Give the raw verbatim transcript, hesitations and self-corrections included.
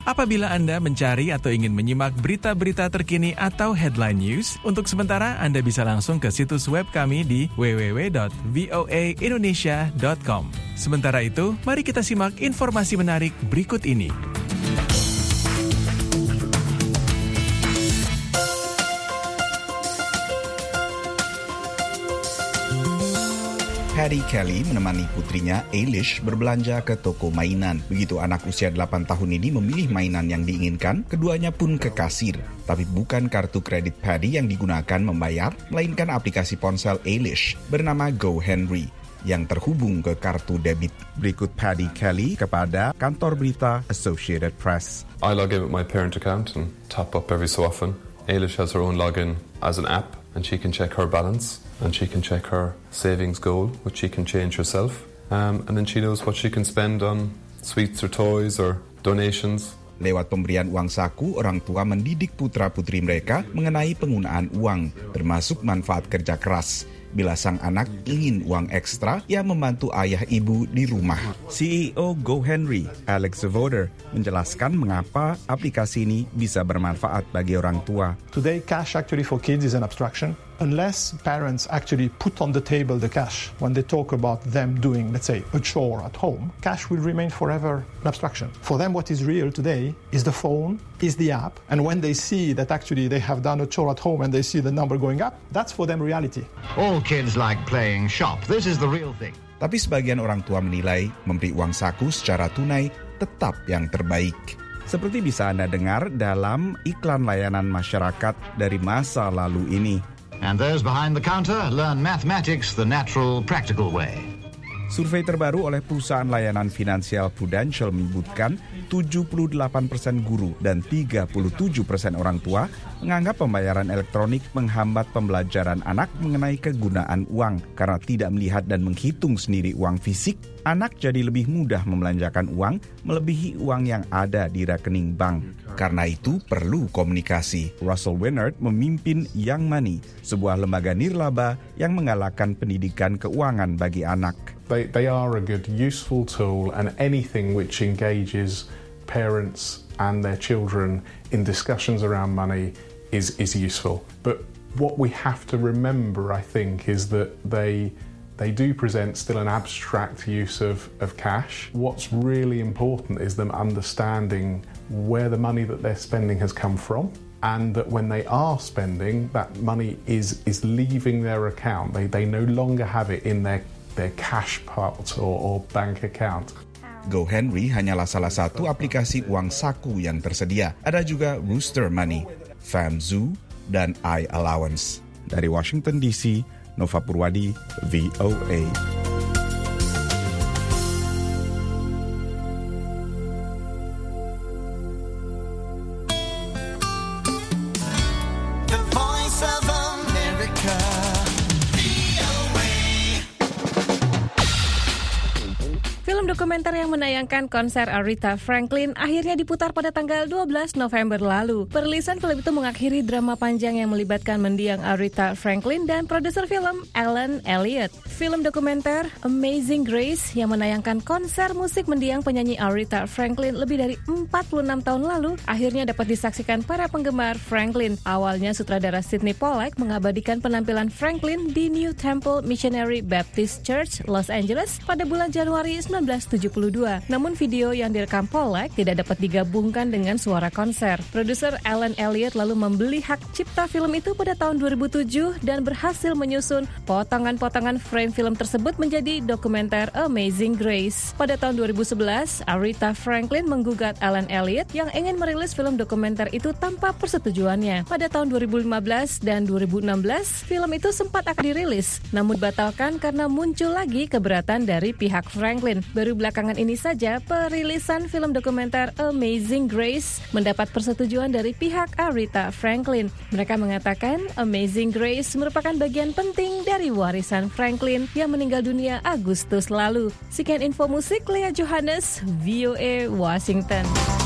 Apabila Anda mencari atau ingin menyimak berita-berita terkini atau headline news, untuk sementara Anda bisa langsung ke situs web kami di w w w dot voa indonesia dot com. Sementara itu, mari kita simak informasi menarik berikut ini. Paddy Kelly menemani putrinya Eilish berbelanja ke toko mainan. Begitu anak usia delapan tahun ini memilih mainan yang diinginkan, keduanya pun ke kasir. Tapi bukan kartu kredit Paddy yang digunakan membayar, melainkan aplikasi ponsel Eilish bernama GoHenry yang terhubung ke kartu debit. Berikut Paddy Kelly kepada kantor berita Associated Press. I log in with my parent account and top up every so often. Eilish has her own login as an app and she can check her balance. And she can check her savings goal, which she can change herself. Um, and then she knows what she can spend on sweets or toys or donations. Lewat pemberian uang saku, orang tua mendidik putra-putri mereka mengenai penggunaan uang, termasuk manfaat kerja keras. Bila sang anak ingin uang ekstra, ia membantu ayah ibu di rumah. C E O GoHenry, Alex Zavoder, menjelaskan mengapa aplikasi ini bisa bermanfaat bagi orang tua. Today, cash actually for kids is an abstraction. Unless parents actually put on the table the cash when they talk about them doing, let's say, a chore at home, cash will remain forever an abstraction. For them, what is real today is the phone, is the app, and when they see that actually they have done a chore at home and they see the number going up, that's for them reality. All kids like playing shop. This is the real thing. Tapi sebagian orang tua menilai memberi uang saku secara tunai tetap yang terbaik. Seperti bisa Anda dengar dalam iklan layanan masyarakat dari masa lalu ini. And those behind the counter learn mathematics the natural, practical way. Survei terbaru oleh perusahaan layanan finansial Prudential menyebutkan tujuh puluh delapan persen guru dan tiga puluh tujuh persen orang tua menganggap pembayaran elektronik menghambat pembelajaran anak mengenai kegunaan uang. Karena tidak melihat dan menghitung sendiri uang fisik, anak jadi lebih mudah membelanjakan uang melebihi uang yang ada di rekening bank. Karena itu perlu komunikasi. Russell Wennard memimpin Young Money, sebuah lembaga nirlaba yang menggalakkan pendidikan keuangan bagi anak. They, they are a good, useful tool, and anything which engages parents and their children in discussions around money is, is useful. But what we have to remember, I think, is that they they do present still an abstract use of, of cash. What's really important is them understanding where the money that they're spending has come from, and that when they are spending, that money is, is leaving their account. They, they no longer have it in their their cash pot or, or bank account. GoHenry hanyalah salah satu aplikasi uang saku yang tersedia. Ada juga Rooster Money, FamZoo, dan iAllowance. Dari Washington D C, Nova Purwadi, V O A. Dokumenter yang menayangkan konser Aretha Franklin akhirnya diputar pada tanggal dua belas November lalu. Perilisan film itu mengakhiri drama panjang yang melibatkan mendiang Aretha Franklin dan produser film Alan Elliott. Film dokumenter Amazing Grace yang menayangkan konser musik mendiang penyanyi Aretha Franklin lebih dari empat puluh enam tahun lalu akhirnya dapat disaksikan para penggemar Franklin. Awalnya sutradara Sidney Pollack mengabadikan penampilan Franklin di New Temple Missionary Baptist Church, Los Angeles pada bulan Januari seribu sembilan ratus tujuh puluh dua. Namun video yang direkam Pollack tidak dapat digabungkan dengan suara konser. Produser Alan Elliott lalu membeli hak cipta film itu pada tahun dua ribu tujuh dan berhasil menyusun potongan-potongan frame film tersebut menjadi dokumenter Amazing Grace. Pada tahun dua ribu sebelas, Aretha Franklin menggugat Alan Elliott yang ingin merilis film dokumenter itu tanpa persetujuannya. Pada tahun dua ribu lima belas dan dua ribu enam belas, film itu sempat akan dirilis, namun dibatalkan karena muncul lagi keberatan dari pihak Franklin. Baru belakangan ini saja perilisan film dokumenter Amazing Grace mendapat persetujuan dari pihak Aretha Franklin. Mereka mengatakan Amazing Grace merupakan bagian penting dari warisan Franklin yang meninggal dunia Agustus lalu. Sekian info musik, Lea Johannes, V O A Washington.